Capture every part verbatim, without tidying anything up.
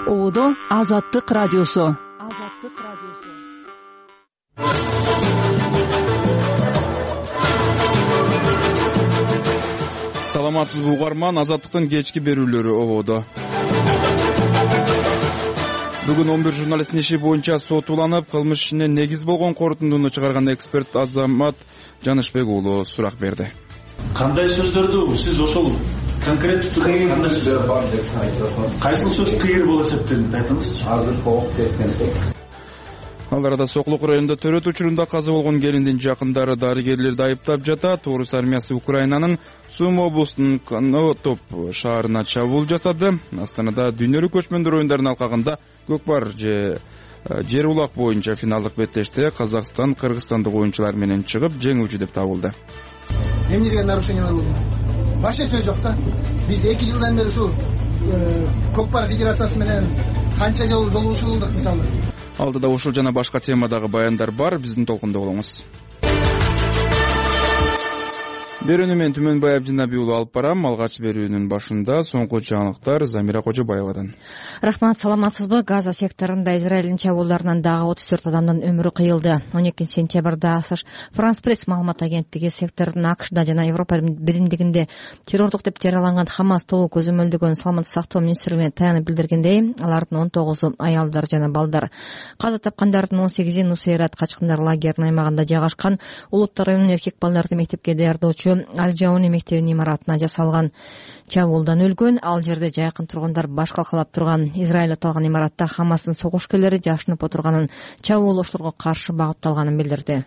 Оодо Азаттык радиосу. Азаттык радиосу. Саламатсызбы угарман, Азаттыктын кечки берүүлөрү ободо. Бүгүн он бир журналисттин иши боюнча сот уланып, кылмыш ишине негиз болгон корутундуну чыгарган эксперт Азамат Жанышбек уулу сурак берди. Кандай сөздөрдү сиз ошол конкреттүү түрдө кандай сөздөр бар деп айтасыз? Кайсыл сөз кыйыр болуп эсептелет, айтыңызчы. Азыр коп деп келсек. Ал арада Сокулук районунда төрөт учурунда каза болгон келиндин жакындары дарыгерлерди айыптап жатат. Орус армиясы Украинанын Сум облусунун Конотоп шаарына чабуул жасады. Астанада дүйнөлүк көчмөндөр оюндарынын алкагында көкпар же жер улак боюнча финалдык беттеште Казакстан кыргызстандык оюнчулар менен чыгып жеңүүчү деп табылды. Эмне деген нарушениялар болду? Башка сөз жок да. Биз эки жылдан бери ушул көкпар федерациясы менен канча жолу жолугушуулдук мисалы. Алдыда ушул жана башка темадагы баяндар бар, биздин толкунда болуңуз. Берүүнү мен Түмөнбай Абдинабий уулу алып барам. Алгач берүүнүн башында соңку жаңылыктар Замира Кожобаевадан. Рахмат, саламатсызбы? Газа секторунда Израилдин чабуулдарынан дагы отуз төрт адамдын өмүрү кыйылды. он экинчи сентябрда Франс Пресс маалымат агенттиги сектордун АКШда жана Европа биримдигинде террордук деп жарыяланган Хамас тобу көзөмөлдөгөн саламаттык сактоо министрлигине таянып билдиргендей, алардын он тогузу аялдар жана балдар. Каза тапкандардын он сегизи Нусейрат качкындар лагеринин аймагында жайгашкан Улуттар уюмунун эркек балдарды мектепке даярдоочу Аль-Жауни мектебинин имаратына жасалган чабуулдан өлгөн. Ал жерде жайкын тургундар баш калкалап турган. Израиль аталган имаратта Хамастын согушкерлери жашынып отурганын, чабуулоочуларга каршы багытталганын билдирди.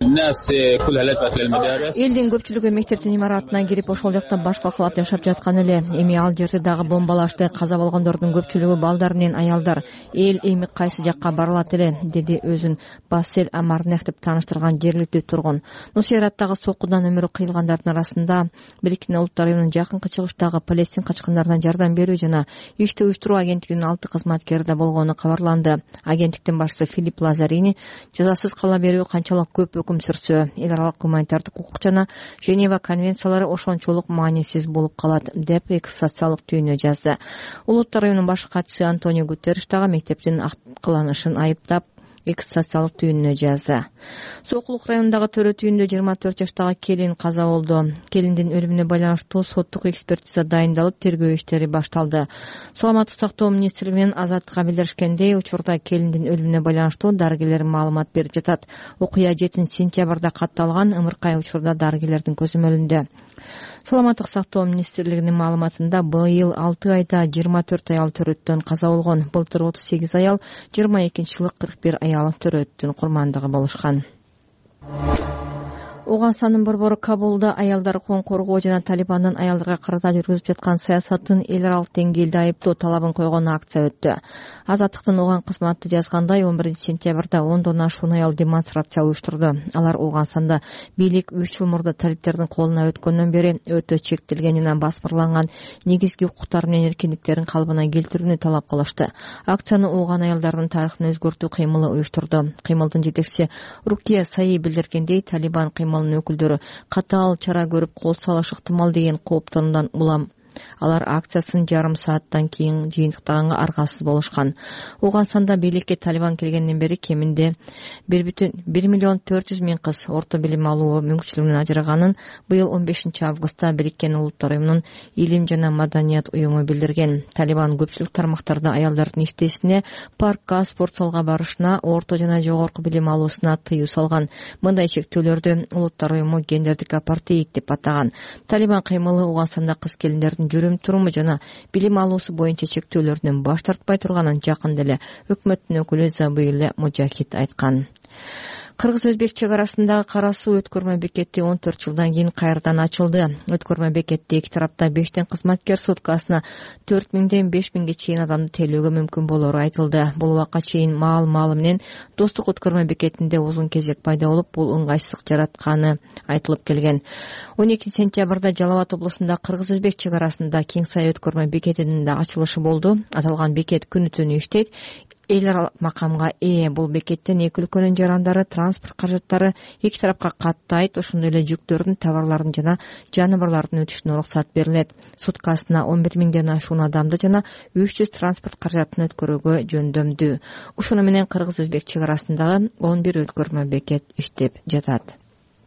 Элдин көпчүлүгү мектептин имаратына кирип ошол жакта баш калкалап жашап жаткан эле. Эми ал жерде дагы бомбалашты. Каза болгондордун көпчүлүгү балдар менен аялдар. Эл эми кайсы жакка барылат эле, деди өзүн Бассель Амарнех деп тааныштырган жергиликтүү тургун. Нусейраттагы соккудан өмүрү кыйылгандардын арасында Бириккен Улуттар уюмунун жакынкы чыгыштагы Палестин качкындарына жардам берүү жана ишти уюштуруу агенттигинин алты кызматкери да болгону кабарланды. Агенттиктин башчысы Филипп Лазарини жазасыз кала берүү канчалык көп өкүм сүрсө, эл аралык гуманитардык укук жана Женева конвенциялары ошончолук маанисиз болуп калат деп экс социалдык түйүнү жазды. Улуттар уюмунун баш катчысы Антонио Гутерриш дагы мектептин акыланышын айыптап экс социалдык түйүнүнө жазды. Сокулук районундагы төрөт үйүндө жыйырма төрт жаштагы келин каза болду. Келиндин өлүмүнө байланыштуу соттук экспертиза дайындалып, тергөө иштери башталды. Саламаттык сактоо министрлигинин Азаттыкка билдиришкендей, учурда келиндин өлүмүнө байланыштуу дарыгерлер маалымат берип жатат. Окуя жетинчи сентябрда катталган, ымыркай учурда дарыгерлердин көзөмөлүндө. Саламаттык сактоо министрлигинин маалыматында быйыл алты айда жыйырма төрт аял төрөттөн каза болгон. Былтыр отуз сегиз аял, жыйырма экинчи жылы кырк бир аял төрөттүн курмандыгы болушкан. Ауганстандын борбору Кабулда аялдар укугун коргоо жана Талибандын аялдарга карата жүргүзүп жаткан саясатын эл аралык деңгээлде айыптоо талабын койгон акция өттү. Азаттыктын Оган кызматы жазгандай, он биринчи сентябрда ондон ашуун аял демонстрация уюштурду. Алар Ауганстанда бийлик үч жыл мурда талиптердин колуна өткөндөн бери өтө чектелген жана басмырланган негизги укуктар менен эркиндиктерин калыбына келтирүүнү талап кылышты. Акцияны Оган аялдарынын тарыхын өзгөртүү кыймылы уюштурду. Кыймылдын жетекчиси Рукия Саи билдиргендей, Талибан кыймыл өкүлдөрү катаал чара көрүп кол салышы ыктымал деген кооптонудан улам алар акциясын жарым сааттан кийин жыйынтыктаганга аргасыз болушкан. Ауганстанда бийликке Талибан келгенден бери кеминде бир миллион төрт жүз миң кыз орто билим алуу мүмкүнчүлүгүнөн ажыраганын быйыл он бешинчи августта Бириккен Улуттар уюмунун илим жана маданият уюму билдирген. Талибан көпчүлүк тармактарда аялдардын иштешине, паркка, спорт залга барышына, орто жана жогорку билим алуусуна тыюу салган. Мындай чектөөлөрдү Улуттар уюму гендердик апартеид деп атаган. Талибан кыймылы Ауганстанда кыз келиндердин жүрүм туруму жана билим алуусу боюнча чектөөлөрдөн баш тартпай турганын жакында эле өкмөттүн өкүлү Забыйлы Мужахид айткан. Кыргыз-Өзбек чек арасындагы Кара суу өткөрмө бекети он төрт жылдан кийин кайрадан ачылды. Өткөрмө бекетте эки тарапта бештен кызматкер суткасына төрт миңден беш миңге чейин адамды тейлөөгө мүмкүн болору айтылды. Бул убакка чейин маал-маалы менен Достук өткөрмө бекетинде узун кезек пайда болуп, бул ыңгайсыздык жаратканы айтылып келген. он экинчи сентябрда Жалал Абад облусунда Кыргыз-Өзбек чек арасында Кеңсай өткөрмө бекетинин да ачылышы болду. Аталган бекет күнү-түнү иштейт. эл аралык макамга ээ. Бул бекеттен эки өлкөнүн жарандары, транспорт каражаттары эки тарапка каттайт, ошондой эле жүктөрдүн, товарлардын жана жаныбарлардын өтүшүнө уруксат берилет. Суткасына он бир миңден ашуун адамды жана үч жүз транспорт каражатын өткөрүүгө жөндөмдүү. Ошону менен кыргыз-өзбек чек арасындагы он бир өткөрмө бекет иштеп жатат.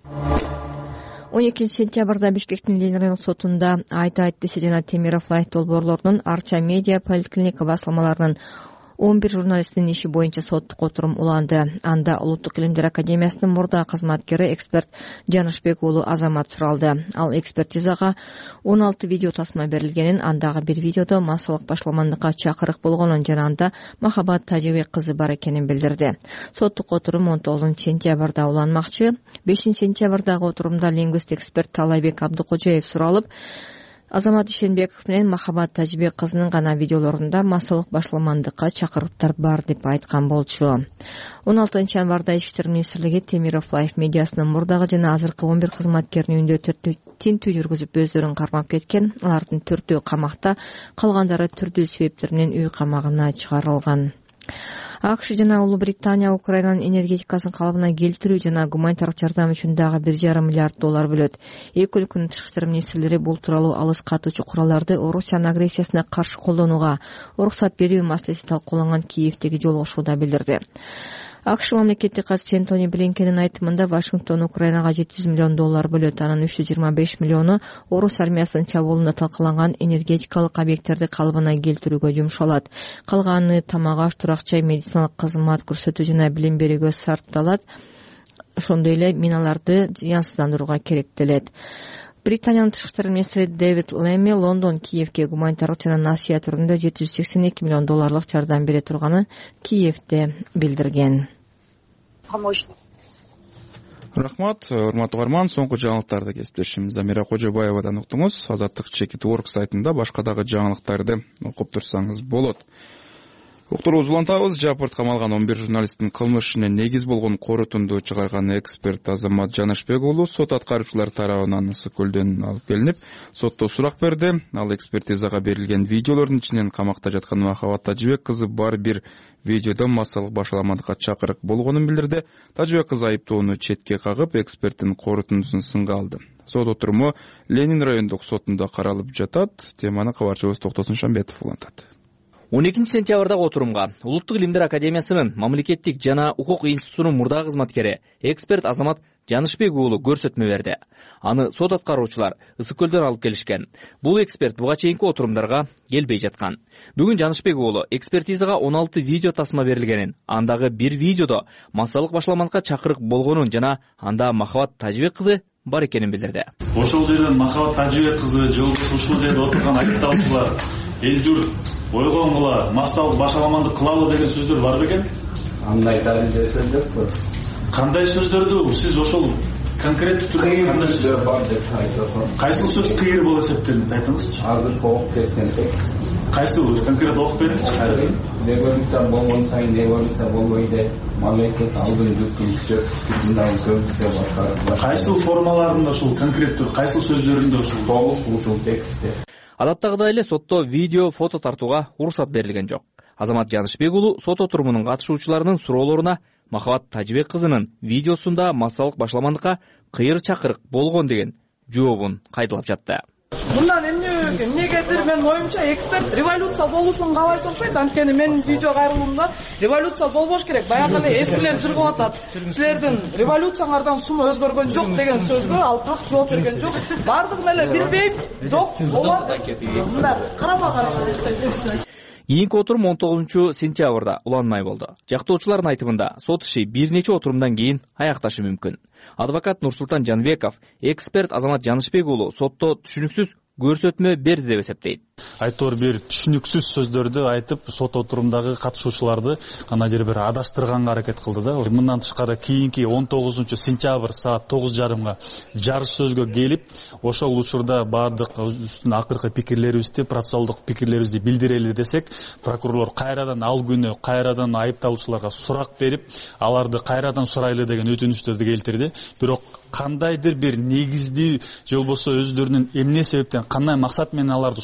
он экинчи сентябрда Бишкектин Ленин райондук сотунда Айта Айтдиси жана Темиров Лайт долбоорлорунун Арча медиа поликлиника басылмаларынын он бир журналисттин иши боюнча соттук отурум уланды. Анда Улуттук илимдер академиясынын мурда кызматкери эксперт Жанышбек уулу Азамат суралды. Ал экспертизага он алты видео тасма берилгенин, андагы бир видеодо массалык башаламандыкка чакырык болгонун жана анда Махабат Тажибек кызы бар экенин билдирди. Соттук отурум он тогузунчу сентябрда уланмакчы. бешинчи сентябрдагы отурумда лингвист эксперт Талайбек Абдыкожоев суралып, Азамат Ишенбеков менен Махабат Тажибек кызынын гана видеолорунда массалык башаламандыкка чакырыктар бар деп айткан болчу. он алтынчы январда Ички иштер министрлиги Темиров Лайф медиасынын мурдагы жана азыркы он бир кызматкеринин үйдө тинтүү жүргүзүп өздөрүн кармап кеткен. Алардын төртөө камакта, калгандары түрдүү себептеринен үй камагына чыгарылган. АКШ жана Улуу Британия Украинанын энергетикасын калыбына келтирүү жана гуманитардык жардам үчүн дагы бир жарым миллиард доллар бөлөт. Эки өлкөнүн тышкы иштер министрлери бул тууралуу алыс катуучу куралдарды Орусиянын агрессиясына каршы колдонууга уруксат берүү маселеси талкууланган Киевдеги жолугушууда билдирди. АКШ мамлекеттик катчысы Энтони Блинкендин айтымында Вашингтон Украинага жети жүз миллион доллар бөлөт. Анын үч жүз жыйырма беш миллиону Орус армиясынын чабуулунда талкаланган энергетикалык объекттерди калыбына келтирүүгө жумшалат. Калганы тамак-аш, турак-жай, медициналык кызмат көрсөтүү жана билим берүүгө сарпталат. Ошондой эле миналарды зыянсыздандырууга керектелет. Британиянын тышкы иштер министри Дэвид Лэмми Лондон Киевге гуманитардык жана насыя түрүндө жети жүз сексен эки миллион долларлык жардам бере турганын Киевде билдирген. Рахмат, урматтуу угарман, соңку жаңылыктарды кесиптешим Замира Кожобаевадан уктуңуз. Азаттык чекит точка орг сайтында башка дагы жаңылыктарды окуп турсаңыз болот. Уктурубузду улантабыз. Жапырт камалган он бир журналисттин кылмышына негиз болгон корутунду чыгарган эксперт Азамат Жанышбек уулу сот аткаруучулар тарабынан Ысык көлдөн алып келинип, сотто сурак берди. Ал экспертизага берилген видеолордун ичинен камакта жаткан Махабат Тажибек кызы бар бир видеодо массалык башаламандыкка чакырык болгонун билдирди. Тажибек кызы айыптоону четке кагып, эксперттин корутундусун сынга алды. Сот отуруму Ленин райондук сотунда каралып жатат. Теманы кабарчыбыз Токтосун Шамбетов улантат. он экинчи сентябрдагы отурумга Улуттук илимдер академиясынын мамлекеттик жана укук институтунун мурдагы кызматкери эксперт Азамат Жанышбек уулу көрсөтмө берди. Аны сот аткаруучулар Ысык көлдөн алып келишкен. Бул эксперт буга чейинки отурумдарга келбей жаткан. Бүгүн Жанышбек уулу экспертизага он алты видео тасма берилгенин, андагы бир видеодо массалык башаламандыкка чакырык болгонун жана анда Махабат Тажибек кызы бар экенин билдирди. Ошол жерден Махабат Тажибек кызы же ушул жерде отурган айыпталуучулар эл журт ойгонгула, массалык башаламандык кылалы деген сөздөр бар бекен? Андай далилде сөз жокпу? Кандай сөздөрдү сиз ошол конкреттүү түрдө кандай сөздөр бар деп айтасыз? Кайсыл сөз кыйыр болуп эсептелет, айтыңызчы? Азыр окуп кеткенсек. Кайсыл конкрет окуп бериңизчи? Революция болгон сайын революция болбойт, мамлекет алдын жүктүн күчөп, мындай сөздөрдү башкарып. Кайсыл формаларында ушул конкреттүү, кайсыл сөздөрүндө ушул толук ушул текстте. Адаттагыдай эле сотто видео, фото тартууга уруксат берилген жок. Азамат Жанышбек уулу сот отурумунун катышуучуларынын суроолоруна Махабат Тажибек кызынын видеосунда массалык башаламандыкка кыйыр чакырык болгон деген жообун кайдалап жатты. Мындан эмне эмнегедир менин оюмча эксперт революция болушун каалайт окшойт. Анткени менин видео кайрылуумда революция болбош керек. Баягы эле эскилер жыргап атат. Силердин революцияңардан суму өзгөргөн жок деген сөзгө ал так жооп берген жок. Бардыгын эле билбейм, жок болот. Мындай карама карама. Кийинки отурум он тогузунчу сентябрда уланмай болду. Жактоочулардын айтымында сот иши бир нече отурумдан кийин аякташы мүмкүн. Адвокат Нурсултан Жанбеков эксперт Азамат Жанышбек уулу сотто түшүнүксүз көрсөтмө берди деп эсептейт. Айтор бир түшүнүксүз сөздөрдү айтып, сот отурумдагы катышуучуларды кана жер бир адаштырганга аракет кылды да. Мындан тышкары кийинки он тогузунчу сентябрь саат тогуз жарымга жарыш сөзгө келип, ошол учурда бардык үстүн акыркы пикирлерибизди, процессуалдык пикирлерибизди билдирели десек, прокурорлор кайрадан ал күнү кайрадан айыпталуучуларга сурак берип, аларды кайрадан сурайлы деген өтүнүчтөрдү келтирди. Бирок кандайдыр бир негиздүү же болбосо өздөрүнүн эмне себептен, кандай максат менен аларды сурайт экен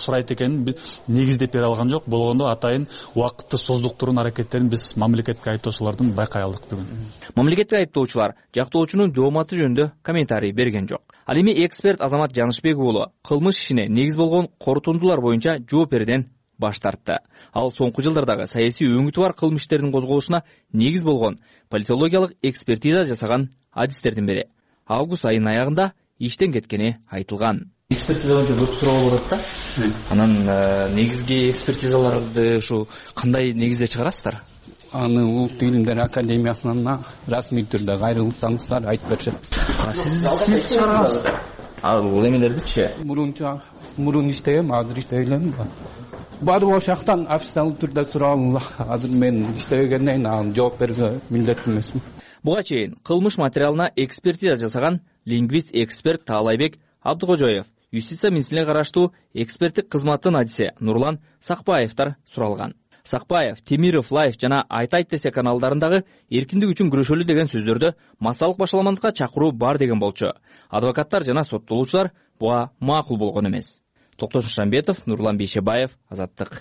экенин биз негиздеп бере алган жок. Болгондо атайын убакытты создуктурун аракеттерин биз мамлекеттик айыптоочулардан байкай алдык бүгүн. Мамлекеттик айыптоочулар жактоочунун дооматы жөнүндө комментарий берген жок. Ал эми эксперт Азамат Жанышбек уулу кылмыш ишине негиз болгон корутундулар боюнча жооп берүүдөн баш тартты. Ал соңку жылдардагы саясий өңүтү бар кылмыштердин козголушуна негиз болгон политологиялык экспертиза жасаган адистердин бири. Август айынын аягында иштен кеткени айтылган. Экспертиза боюнча көп суроо болот да. Анан негизги экспертизаларды ушу кандай негизде чыгарасыздар? Аны Улуттук илимдер академиясынан расмий түрдө кайрылсаңыздар айтып беришет. Сиз чыгаргансыздар. Ал эмелердичи? Мурунча мурун иштегем, азыр иштей элем. Барып ошактан официалдуу түрдө суроолу. Азыр мен иштебегенден кийин жооп берүүгө милдеттүү эмесмин. Буга чейин кылмыш материалына экспертиза жасаган лингвист-эксперт Таалайбек Абдыкожоев, юстиция министрлигине караштуу эксперттик кызматтын адиси Нурлан Сакпаевдер суралган. Сакпаев, Темиров Лайф жана Айтайт десе каналдарындагы эркиндик үчүн күрөшөлү деген сөздөрдө массалык башаламандыкка чакыруу бар деген болчу. Адвокаттар жана соттолуучулар буга макул болгон эмес. Токтош Шамбетов, Нурлан Бейшебаев, Азаттык.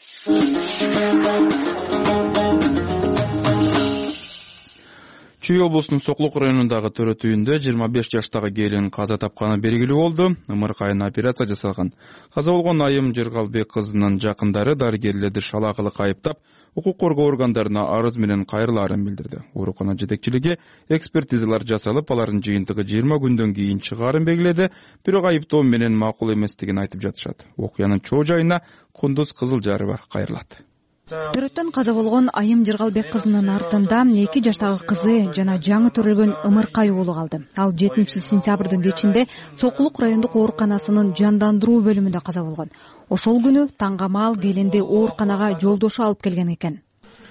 Чүй облусунун Соклук районундагы төрөт үйүндө жыйырма беш жаштагы келин каза тапканы белгилүү болду. Ымыркайын операция жасалган. Каза болгон Айым Жыргалбек кызынын жакындары дарыгерлерди шалаакылык айыптап, укук коргоо органдарына арыз менен кайрылаарын билдирди. Оорукана жетекчилиги экспертизалар жасалып, алардын жыйынтыгы жыйырма күндөн кийин чыгаарын белгиледи, бирок айыптоо менен макул эместигин айтып жатышат. Окуянын чоо жайына Кундуз Кызылжарова кайрылат. Төрөттөн каза болгон Айым Жыргалбек кызынын артында эки жаштагы кызы жана жаңы төрөлгөн Ымыркай уулу калды. Ал жетинчи сентябрдын кечинде Соклук райондук ооруканасынын жандандыруу бөлүмүндө каза болгон. Ошол күнү таңгамал келинди ооруканага жолдошу алып келген экен.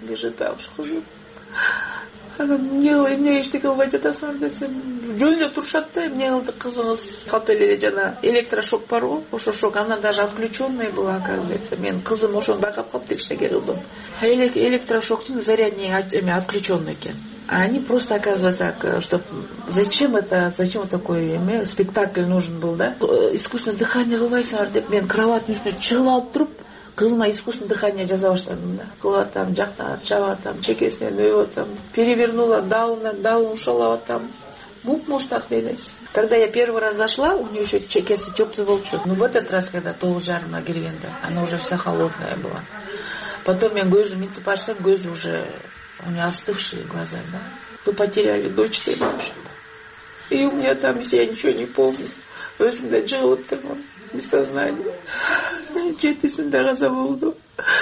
Эмне эмне эчтеке болбой жатасың десем, жөнүндө турушат да, эмне кылды кызыңыз калп эле жана электрошок барбы? Ошо шок, она даже отключенная была, оказывается. Мен кызым ошону байкап калып текшеге кызым. Электрошоктун зарядный отключенный экен. А они просто, оказывается, так, что зачем это, зачем такой эме, спектакль нужен был, да? Искусственное дыхание кылбайсыңар деп, мен кроваттын үстүнө чыгып алып туруп, кызыма искусственное дыхание жасап баштадым да. Кылып атам, жактан чабып атам, чекесинен өбүп атам, перевернула, далынан далын ушалап атам. Муп-мустак денеси. Когда я первый раз зашла, у нее еще чекесы теплый болчу. Ну в этот раз, когда толук жарыма келгенде, она уже вся холодная была. Потом я көзүм мынтип барсам, көзү уже у нее остывшие глаза, да. Вы потеряли дочь, в общем-то. И у меня там, я ничего не помню. Өзүмдө жыгып отурмун. Без сознания. Жетисинде каза болду.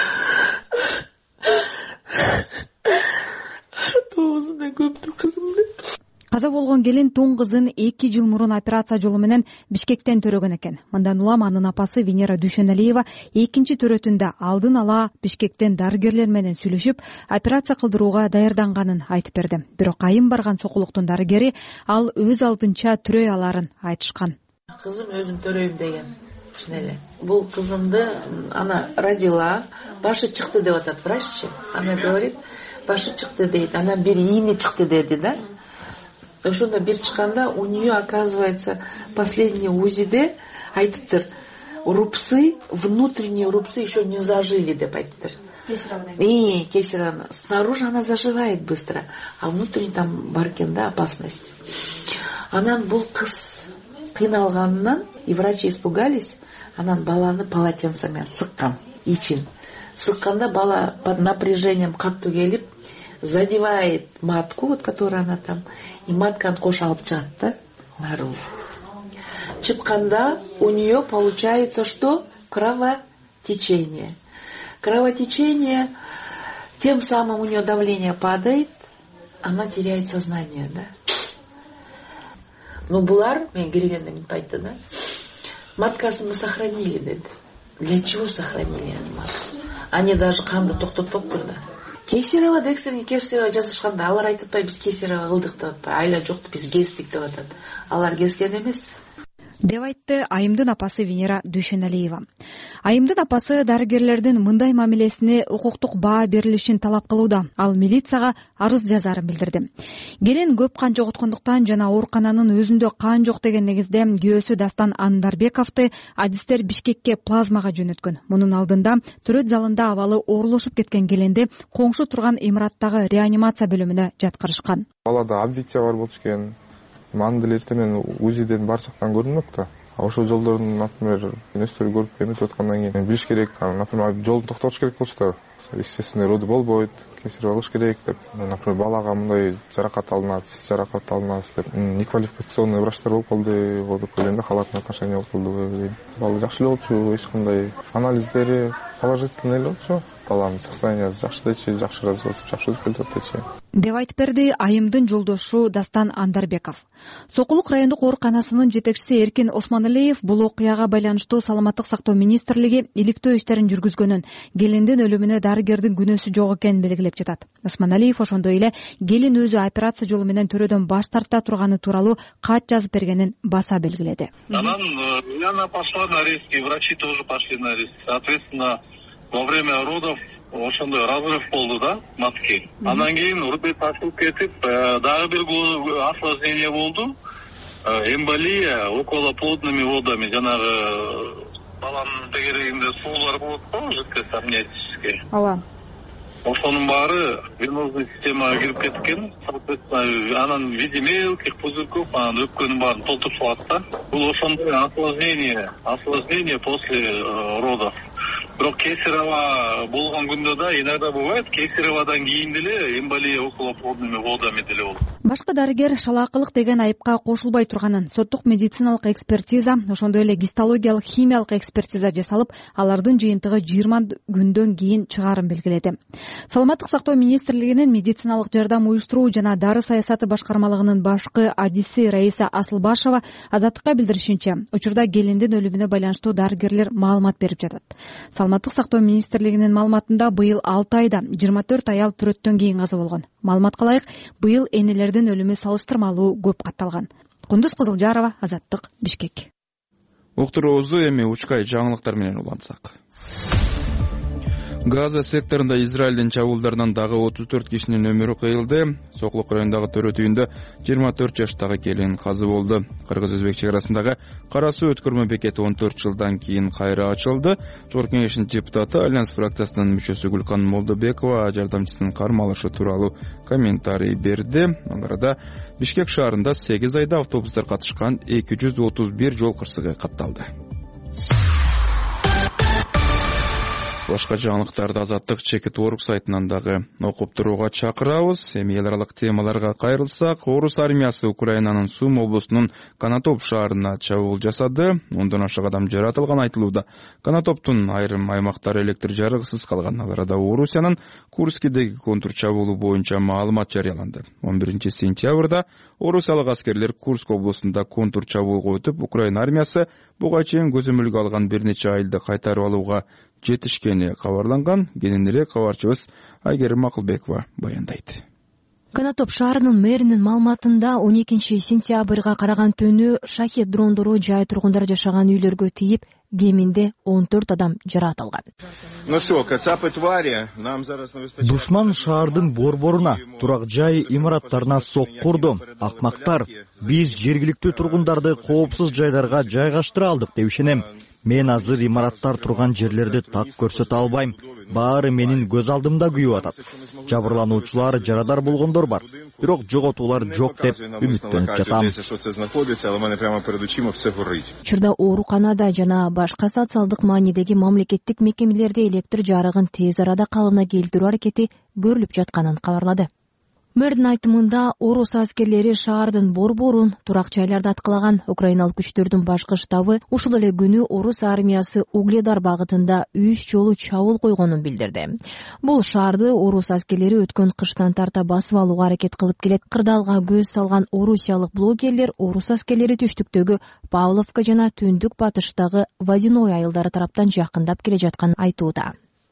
Тогузунда көптү кызымды. Каза болгон келин тоң кызын эки жыл мурун операция жолу менен Бишкектен төрөгөн экен. Мындан улам анын апасы Венера Дүйшөналиева экинчи төрөтүндө алдын ала Бишкектен дарыгерлер менен сүйлөшүп, операция кылдырууга даярданганын айтып берди. Бирок Айым барган Сокулуктун дарыгери ал өз алдынча төрөй аларын айтышкан. Кызым өзүм төрөйм деген. Эле. Бул кызымды она родила, башы чыкты деп атат враччы. Она говорит, башы чыкты дейт. Она бир ийне чыкты деди, да? Ошондо бир чыкканда у нее, оказывается, последний УЗИде айтыптыр, рубцы, внутренние рубцы еще не зажили деп айтыптыр. И кесарево. Снаружи она заживает быстро, а внутренне там бар экен да опасность. Анан бул кыз кыйналганынан, и врачи испугались, анан баланы полотенцами сыккан, ичин. Сыкканда бала под напряжением каттуу келип, задевает матку, вот которая она там, и матканы кош алып чыгат да, наружу. Чыкканда у нее получается что? Кровотечение. Кровотечение, тем самым у нее давление падает, она теряет сознание, да. Но булар, мен келгенде мынтип айтты да, маткасын мы сохранили, деди. Для чего сохранили они матку? Они даже канды токтотпоптур да. Кесарево, декстерге кесарево жасашканда алар айтып атпайбы, биз кесарево кылдык деп атпайбы, айла жок, биз кестик деп атат. Алар kesкен эмес. Деп айтты Айымдын апасы Венера Дүйшөналиева. Айымдын апасы дарыгерлердин мындай мамилесине укуктук баа берилишин талап кылууда. Ал милицияга арыз жазаарын билдирди. Келин көп кан жоготкондуктан жана оорукананын өзүндө кан жок деген негизде күйөөсү Дастан Андарбековду адистер Бишкекке плазмага жөнөткөн. Мунун алдында төрөт залында абалы оорлошуп кеткен келинди коңшу турган имараттагы реанимация бөлүмүнө жаткырышкан. Балада абвития бар болчу экен. Анын деле эртемен УЗИден бар жактан көрүнөт да. Ошол жолдордун, например, нөстөрү көрүп эметип аткандан кийин билиш керек, например, жолду токтотуш керек болчу да. Естественно, роды болбойт, кесирип алыш керек деп. Например, балага мындай жаракат алынат, сиз жаракат алынасыз деп. Неквалификационный врачтар болуп калды, вот өлөндө халатный отношение болуп калды. Бала жакшы эле болчу, эч кандай анализдери положительный эле болчу. Баланын состояниясы жакшы дечи, жакшы развиваться, жакшы өтүп келатат дечи. Деп айтып берди айымдын жолдошу Дастан Андарбеков. Сокулук райондук ооруканасынын жетекчиси Эркин Осмоналиев бул окуяга байланыштуу Саламаттык сактоо министрлиги иликтөө иштерин жүргүзгөнүн, келиндин өлүмүнө дарыгердин күнөөсү жок экенин белгилеп жатат. Осмоналиев ошондой эле келин өзү операция жолу менен төрөдөн баш тарта турганы тууралуу кат жазып бергенин баса белгиледи. Анан она пошла на риски, врачи тоже пошли на риски. Соответственно, во время родов ошондой разрыв болду да, матки. Андан кийин урбет ачылып кетип, дагы бир осложнение болду. Эмболия околоплодными водами, жанагы баланын тегерегинде суулар болот го, жидкость амниотический. Ооба. Ошонун баары венозный системага кирип кеткен. Соответственно, анан в виде мелких пузырьков, анан өпкөнүн баарын толтуруп салат да. Бул ошондой осложнение, осложнение после родов. Бирок кесарево болгон күндө да иногда бывает, кесареводан кийин деле эмболия околоплодными водами деле болот. Башкы дарыгер шалаакылык деген айыпка кошулбай турганын, соттук медициналык экспертиза, ошондой эле гистологиялык химиялык экспертиза жасалып, алардын жыйынтыгы жыйырма күндөн кийин чыгаарын белгиледи. Саламаттык сактоо министрлигинин медициналык жардам уюштуруу жана дары саясаты башкармалыгынын башкы адиси Раиса Асылбашева Азаттыкка билдиришинче, учурда келиндин өлүмүнө байланыштуу дарыгерлер маалымат берип жатат. Саламаттык сактоо министрлигинин маалыматында быйыл алты айда жыйырма төрт аял төрөттөн кийин каза болгон. Маалыматка ылайык, быйыл энелердин өлүмү салыштырмалуу көп катталган. Кундуз Кызылжарова, Азаттык, Бишкек. Уктуруубузду эми учкай жаңылыктар менен улантсак. Газа секторунда Израилдин чабуулдарынан дагы отуз төрт кишинин өмүрү кыйылды. Сокулук районундагы төрөт үйүндө жыйырма төрт жаштагы келин каза болду. Кыргыз-Өзбек чек арасындагы Кара Суу өткөрмө бекети он төрт жылдан кийин кайра ачылды. Жогорку кеңештин депутаты, Альянс фракциясынын мүчөсү Гүлкан Молдобекова жардамчысынын кармалышы тууралуу комментарий берди. Ал арада Бишкек шаарында сегиз айда автобустар катышкан эки жүз отуз бир жол кырсыгы катталды. Башка жаңылыктарды Азаттык Чекит Орг сайтынан дагы окуп турууга чакырабыз. Эми эл аралык темаларга кайрылсак, Орус армиясы Украинанын Сум облусунун Канатоп шаарына чабуул жасады. Ондон ашык адам жаратылган айтылууда. Канатоптун айрым аймактары электр жарыгысыз калган. Ал арада Орусиянын Курскидеги контур чабуулу боюнча маалымат жарыяланды. он биринчи сентябрда орусиялык аскерлер Курск облусунда контур чабуулга өтүп, Украина армиясы буга чейин көзөмөлгө алган бир нече айылды кайтарып алууга жетишкени кабарланган. Кененирээк кабарчыбыз Айгерим Акылбекова баяндайт. Канатоп шаарынын мэринин маалыматында он экинчи сентябрга караган түнү шахет дрондору жай тургундар жашаган үйлөргө тийип, кеминде он төрт адам жаратылган. Душман шаардын борборуна, турак жай имараттарына соккурду. Акмактар, биз жергиликтүү тургундарды коопсуз жайларга жайгаштыра алдык деп ишенем. Мен азыр имараттар турган жерлерди так көрсөтө албайм. Баары менин көз алдымда күйүп атат. Жабырлануучулар, жарадар болгондор бар. Бирок жоготуулар жок деп үмүттөнүп жатам. Учурда ооруканада жана башка социалдык маанидеги мамлекеттик мекемелерде электр жарыгын тез арада калыбына келтирүү аракети көрүлүп жатканын кабарлады. Мэрдин айтымында орус аскерлери шаардын борборун, турак жайларды аткылаган. Украиналык күчтөрдүн башкы штабы ушул эле күнү орус армиясы Угледар багытында үч жолу чабуул койгонун билдирди. Бул шаарды орус аскерлери өткөн кыштан тарта басып алууга аракет кылып келет. Кырдаалга көз салган орусиялык блогерлер орус аскерлери түштүктөгү Павловка жана түндүк батыштагы Водяной айылдары тараптан жакындап келе жатканын айтууда.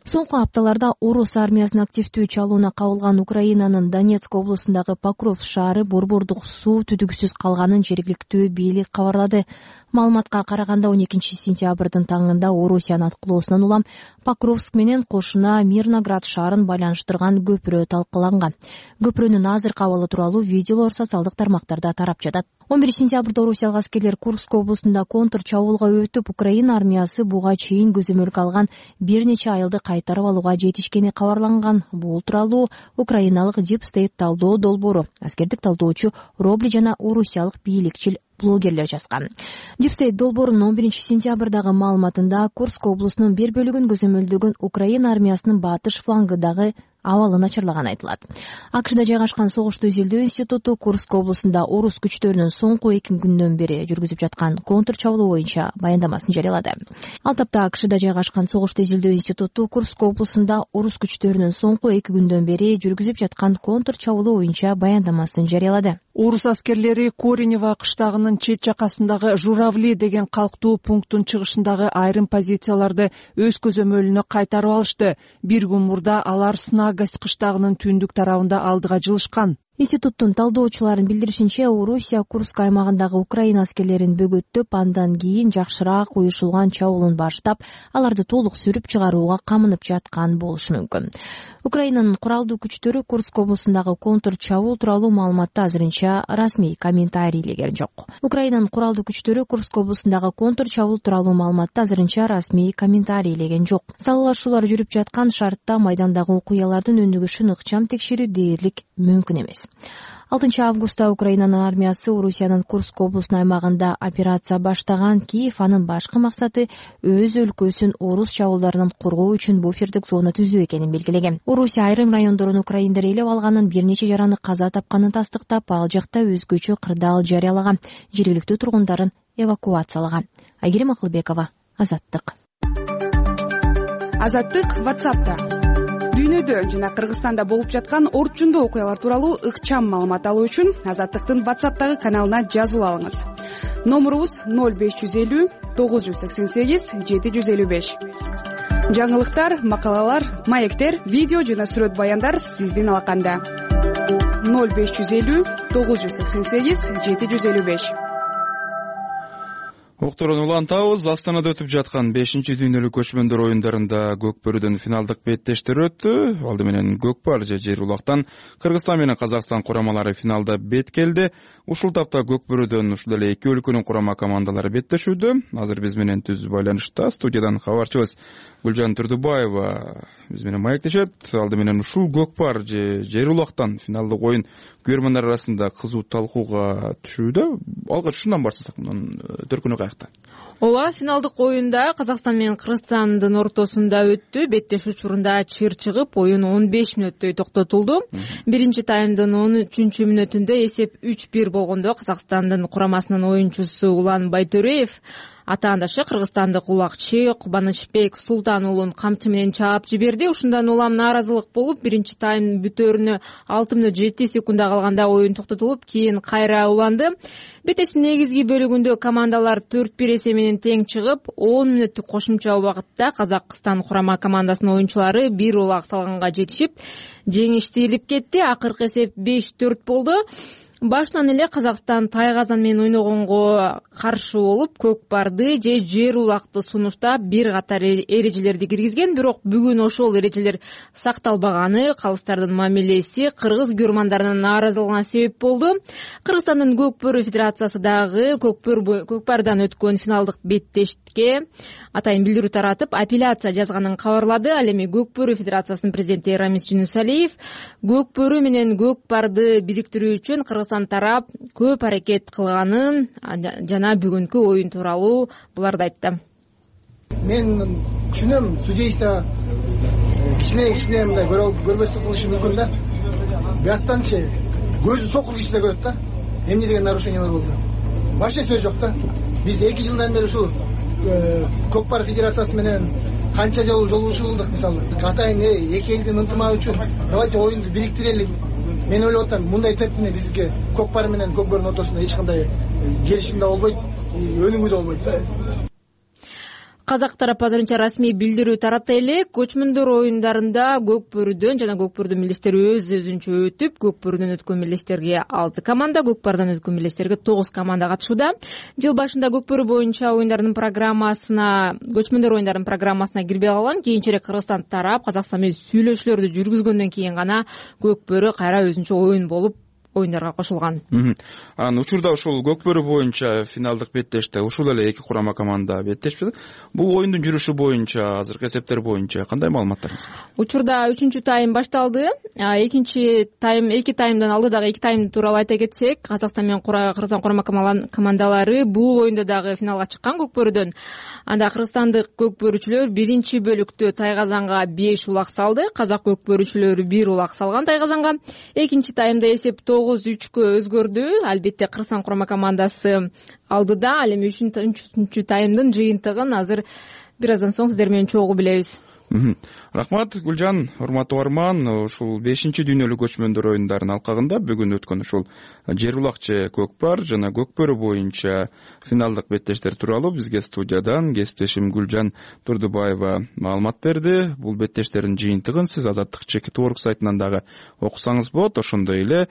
Соңку апталарда орус армиясынын активдүү чалууна кабылган Украинанын Донецк облусундагы Покровск шаары борбордук суу түтүгүсүз калганын жергиликтүү бийлик кабарлады. Маалыматка караганда он экинчи сентябрдын таңында Орусиянын аткылоосунан улам Покровск менен кошуна Мирноград шаарын байланыштырган көпүрө талкаланган. Көпүрөнүн азыркы абалы тууралуу видеолор социалдык тармактарда тарап жатат. он биринчи сентябрда орусиялык аскерлер Курск облусунда контр чабуулга өтүп, Украина армиясы буга чейин көзөмөлгө алган бир нече айылды кайтарып алууга жетишкени кабарланган. Бул тууралуу украиналык Deep State талдоо долбоору, аскердик талдоочу Робли жана орусиялык бийликчил блогерлер жазган. Deep State долбоорунун он биринчи сентябрдагы маалыматында Курск облусунун бир бөлүгүн көзөмөлдөгөн Украина армиясынын батыш флангыдагы абалы начарлаганы айтылат. АКШда жайгашкан согушту изилдөө институту Курск облусунда орус күчтөрүнүн соңку эки күндөн бери жүргүзүп жаткан контр чабуулоо боюнча баяндамасын жарыялады. Ал тапта АКШда жайгашкан согушту изилдөө институту Курск облусунда орус күчтөрүнүн соңку эки күндөн бери жүргүзүп жаткан контр чабуулоо боюнча баяндамасын жарыялады. Орус аскерлери Коренево кыштагынын чет жакасындагы Журавли деген калктуу пункттун чыгышындагы айрым позицияларды өз көзөмөлүнө кайтарып алышты. Бир күн мурда алар Снагас кыштагынын түндүк тарабында алдыга жылышкан. Институттун талдоочуларынын билдиришинче, Орусия Курск аймагындагы Украина аскерлерин бөгөттөп, андан кийин жакшыраак уюшулган чабуулун баштап, аларды толук сүрүп чыгарууга камынып жаткан болушу мүмкүн. Украинанын куралдуу күчтөрү Курск облусундагы контр чабуул тууралуу маалыматты азырынча расмий комментарийлеген жок. Украинанын куралдуу күчтөрү Курск облусундагы контр чабуул тууралуу маалыматты азырынча расмий комментарийлеген жок. Салгылашуулар жүрүп жаткан шартта майдандагы окуялардын өнүгүшүн ыкчам текшерүү дээрлик мүмкүн эмес. алтынчы августта Украинанын армиясы Орусиянын Курск облусунун аймагында операция баштаган. Киев анын башкы максаты өз өлкөсүн орус чабуулдарынан коргоо үчүн буфердик зона түзүү экенин белгилеген. Орусия айрым райондорун украиндер ээлеп алганын, бир нече жараны каза тапканын тастыктап, ал жакта өзгөчө кырдаал жарыялаган, жергиликтүү тургундарын эвакуациялаган. Айгерим Акылбекова, Азаттык. Азаттык WhatsApp'та. Дүйнөдө жана Кыргызстанда болуп жаткан орчундуу окуялар тууралуу ыкчам маалымат алуу үчүн Азаттыктын WhatsApp'тагы каналына жазылып алыңыз. Номурубуз ноль беш жүз элүү тогуз жүз сексен сегиз жети жүз элүү беш. Жаңылыктар, макалалар, маектер, видео жана сүрөт баяндар сиздин алаканда. ноль беш жүз элүү тогуз жүз сексен сегиз жети жүз элүү беш. Окторун улантабыз. Астанада өтүп жаткан бешинчи дүйнөлүк көчмөндөр оюндарында көкбөрүдөн финалдык беттештер өттү. Алды менен көкпар же жер улактан Кыргызстан менен Казакстан курамалары финалда бет келди. Ушул тапта көкбөрүдөн ушул эле эки өлкөнүн курама командалары беттешүүдө. Азыр биз менен түз байланышта студиядан кабарчыбыз Гүлжан Турдубаева биз менен маектешет. Алды менен ушул көкпар же жер улактан финалдык оюн көрөрмандар арасында кызуу талкууга түшүүдө. Алгач ушундан баштасак, мунун төркүнү каякта? Ооба, финалдык оюнда Казакстан менен Кыргызстандын ортосунда өттү. Беттешүү учурунда чыр чыгып, оюн он беш мүнөттөй токтотулду. Биринчи таймдын он үчүнчү мүнөтүндө эсеп үч бир болгондо Казакстандын курамасынын оюнчусу Улан Байтөреев атаандашы кыргызстандык улакчы Кубанычбек Султан уулун камчы менен чаап жиберди. Ушундан улам нааразылык болуп, биринчи тайм бүтөөрүнө алты мүнөт жети секунда калганда оюн токтотулуп, кийин кайра уланды. Беттештин негизги бөлүгүндө командалар төрт бир эсе менен тең чыгып, он мүнөттүк кошумча убакытта Казакстан курама командасынын оюнчулары бир улак салганга жетишип, жеңиштирип кетти. Акыркы эсеп беш төрт болду. Башынан эле Казакстан тайгазан менен ойногонго каршы болуп, көкпарды же жер улакты сунуштап бир катар эрежелерди киргизген, бирок бүгүн ошол эрежелер сакталбаганы калыстардын мамилеси кыргыз көрөрмандарынын нааразылыгына себеп болду. Кыргызстандын көкпөр федерациясы дагы көкпөр көкпардан өткөн финалдык беттештикке атайын билдирүү таратып, апелляция жазганын кабарлады. Ал эми көкпөр федерациясынын президенти Рамис Жунусалиев көкпөрү менен көкпарды бириктирүү үчүн Кыргызстан тарап көп аракет кылганын жана бүгүнкү оюн тууралуу буларды айтты. Мен түшүнөм, судейство кичине кичине мындай көрбөстүк кылышы мүмкүн да. Бияктанчы көзү сокур киши да көрөт да. Эмне деген нарушениялар болду? Вообще сөз жок да. Биз эки жылдан бери ушул көкпар федерациясы менен канча жолу жолугушуу кылдык, мисалы. Атайын эки элдин ынтымагы үчүн давайте оюнду бириктирели. Мен ойлоп атам, мындай темпне бизге көкпар менен көкбөрүнүн ортосунда эч кандай келишим да болбойт, өнүгүү да болбойт. казак тарап азырынча расмий билдирүү таратты эле. Көчмөндөр оюндарында көк бөрүдөн жана көк бөрүдүн мелдештери өз өзүнчө өтүп, көк бөрүдөн өткөн мелдештерге алты команда, көк бардан өткөн мелдештерге тогуз команда катышууда. Жыл башында көк бөрү боюнча оюндардын программасына, көчмөндөр оюндарынын программасына кирбей калган. Кийинчерээк Кыргызстан тарап Казакстан менен сүйлөшүүлөрдү жүргүзгөндөн кийин гана көк бөрү кайра өзүнчө оюн болуп оюндарга кошулган. Анан учурда ушул көк бөрү боюнча финалдык беттеште ушул эле эки курама команда беттешпи. Бул оюндун жүрүшү боюнча, азыркы эсептер боюнча кандай маалыматтарыңыз бар? Учурда үчүнчү тайм башталды. Экинчи тайм, эки таймдан алды дагы эки тайм тууралуу айта кетсек, Казакстан менен Кыргызстан курама командалары бул оюнда дагы финалга чыккан көк бөрүдөн. Анда кыргызстандык көк бөрүчүлөр биринчи бөлүктө Тайгазанга беш улак салды. Казак көк бөрүчүлөрү бир улак салган Тайгазанга. Экинчи таймда эсеп тогуз үчкө өзгөрдү. Албетте Кыргызстан курама командасы алдыда. Ал эми үчүнчү таймдын жыйынтыгын азыр бир аздан соң сиздер менен чогуу билебиз. Рахмат Гүлжан, урматтуу угарман. Ушул бешинчи дүйнөлүк көчмөндөр оюндарынын алкагында бүгүн өткөн ушул жер улак же көк бар жана көк бөрү боюнча финалдык беттештер тууралуу бизге студиядан кесиптешим Гүлжан Турдубаева маалымат берди. Бул беттештердин жыйынтыгын сиз Азаттык чекит орг сайтынан дагы окусаңыз болот. Ошондой эле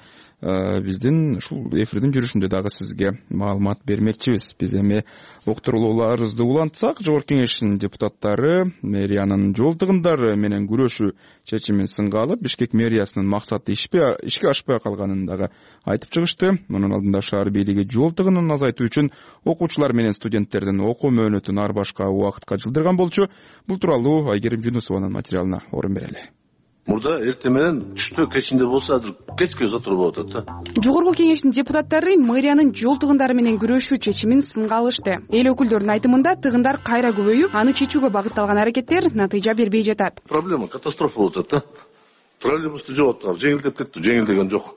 биздин ушул эфирдин жүрүшүндө дагы сизге маалымат бермекчибиз. Биз эми уктурууларыбызды улантсак, Жогорку Кеңештин депутаттары мэриянын жолтугундары менен күрөшүү чечимин сынга алып, Бишкек мэриясынын максаты ишке ашпай калганын дагы айтып чыгышты. Мунун алдында шаар бийлиги жолтугунун азайтуу үчүн окуучулар менен студенттердин окуу мөөнөтүн ар башка убакытка жылдырган болчу. Бул тууралуу Айгерим Жунусованын материалына орун берели. Мурда эртең менен түштө кечинде болсо азыр кечке отуруп атат да. Жогорку Кеңештин депутаттары мэриянын жол тыгындары менен күрөшүү чечимин сынга алышты. Эл өкүлдөрүнүн айтымында тыгындар кайра көбөйүп, аны чечүүгө багытталган аракеттер натыйжа бербей жатат. Проблема, катастрофа болуп атат да. Троллейбусту жоктур, жеңилдеп кетти, жеңилдеген жок.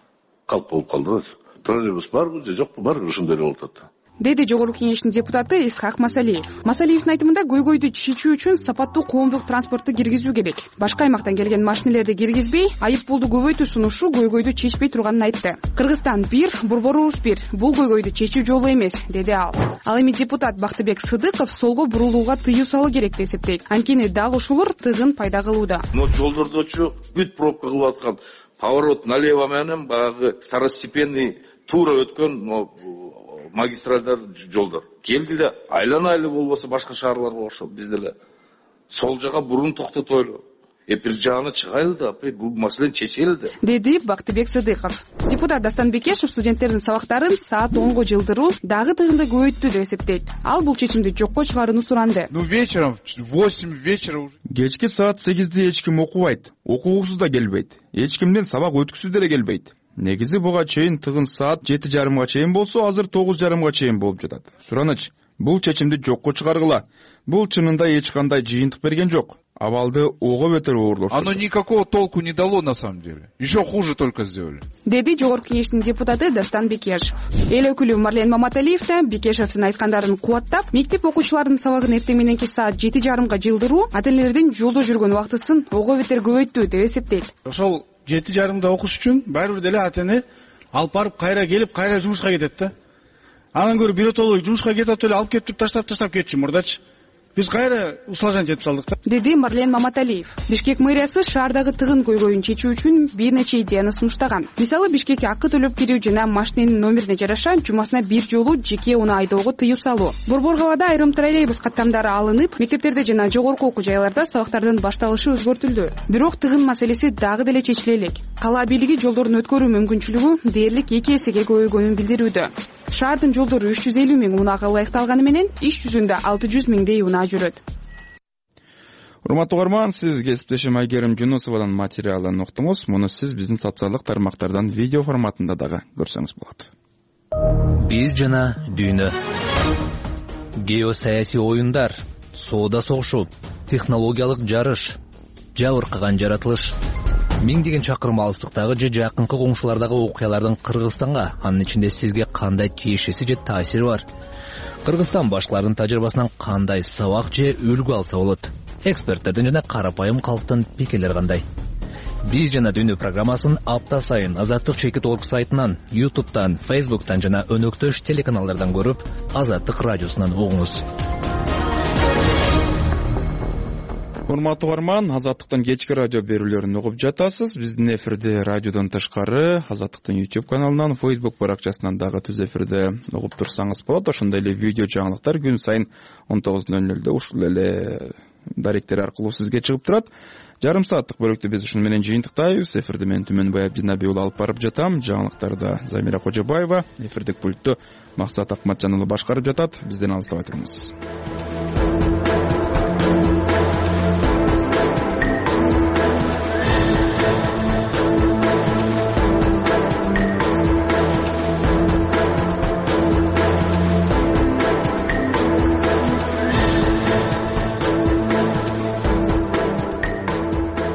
Калп болуп калды. Троллейбус барбы же жокпу, баары ошондой эле болуп атат. Деди Жогорку Кеңештин депутаты Исхак Масалиев. Масалиевдин айтымында көйгөйдү чечүү үчүн сапаттуу коомдук транспортту киргизүү керек. Башка аймактан келген машинелерди киргизбей, айып пулду көбөйтүү сунушу көйгөйдү чечпей турганын айтты. Кыргызстан бир, Борборубуз бир. Бул көйгөйдү чечүү жолу эмес, деди ал. Ал эми депутат Бактыбек Сыдыков солго бурулууга тыюу салуу керек деп эсептейт. Анткени дал ушулар тыгын пайда кылууда. Но жолдордочу бүт пробка кылып аткан поворот налево менен баягы второстепенный туура өткөн магистралдар жолдор келди эле айлана эле болбосо башка шаарларга окшоп биз деле сол жака бурун токтотойлу, э бир жагына чыгайлы да, бул маселени чечели да, деди Бактыбек Сыдыков. Депутат Дастан Бекешев студенттердин сабактарын саат онго жылдыруу дагы тыгынды көбөйттү деп эсептейт. Ал бул чечимди жокко чыгарууну суранды. Ну вечером в восемь вечера уже кечки саат сегизде эч ким окубайт, окугусуз да келбейт, эч кимден сабак өткүзүү деле келбейт. Негизи буга чейин тыгын саат жети жарымга чейин болсо, азыр тогуз жарымга чейин болуп жатат. Сураныч, бул чечимди жокко чыгаргыла. Бул чынында эч кандай жыйынтык берген жок. Абалды ого бетер оорлоштурду. Оно никакого толку не дало на самом деле. Еще хуже только сделали. Деди Жогорку Кеңештин депутаты Дастан Бекешев. Эл өкүлү Марлен Маматалиев да Бекешевдин айткандарын кубаттап, мектеп окуучуларынын сабагын эртең мененки саат жети жарымга жылдыруу ата-энелердин жолдо жүргөн убактысын ого бетер көбөйттү деп эсептейт. Ошол жети жарымда окуш үчүн баары бир деле ата-эне алып барып кайра келип, кайра жумушка кетет да. Анан көрүп биротолу жумушка кетип эле алып кетип таштап таштап кетчү мурдачы. Биз кайра усложнять этип салдык да, деди Марлен Маматалиев. Бишкек мэриясы шаардагы тыгын көйгөйүн чечүү үчүн бир нече идеяны сунуштаган. Мисалы, Бишкекке акы төлөп кирүү жана машиненин номерине жараша жумасына бир жолу жеке унаа айдоого тыюу салуу. Борбор калаада айрым троллейбус каттамдары алынып, мектептерде жана жогорку окуу жайларда сабактардын башталышы өзгөртүлдү. Бирок тыгын маселеси дагы деле чечиле элек. Кала бийлиги жолдорун өткөрүү мүмкүнчүлүгү дээрлик эки эсеге көбөйгөнүн билдирүүдө. Шаардын жолдору үч жүз элүү миң унаага ылайыкталганы менен иш жүзүндө алты жүз миңдей унаа жүрөт. Урматтуу угарман, сиз кесиптешим Айгерим Жунусованын материалын уктуңуз. Муну сиз биздин социалдык тармактардан видео форматында дагы көрсөңүз болот. Биз жана дүйнө. Геосаясий оюндар, соода согушу, технологиялык жарыш, жабыркаган жаратылыш. Миңдеген чакырым алыстыктагы же жакынкы коңшулардагы окуялардын Кыргызстанга, анын ичинде сизге кандай тиешеси же таасири бар? Кыргызстан башкалардын тажрыйбасынан кандай сабак же үлгү алса болот? Эксперттердин жана карапайым калктын пикирлери кандай? Биз жана дүйнө программасын апта сайын Азаттык чекит орг сайтынан, ютубтан, фейсбуктан жана өнөктөш телеканалдардан көрүп, Азаттык радиосунан угуңуз. урматтуу угарман, Азаттыктын кечки радио берүүлөрүн угуп жатасыз. Биздин эфирди радиодон тышкары Азаттыктын YouTube каналынан, Facebook баракчасынан дагы түз эфирде угуп турсаңыз болот. Ошондой эле видео жаңылыктар күн сайын он тогуз ноль нолдо ушул эле даректер аркылуу сизге чыгып турат. Жарым сааттык бөлүктү биз ушуну менен жыйынтыктайбыз. Эфирди мен Түмөнбай Абдинаби уулу алып барып жатам. Жаңылыктарда Замира Кожобаева, эфирдик пультту Максат Акматжан уулу башкарып жатат. Бизден алыстабай туруңуз.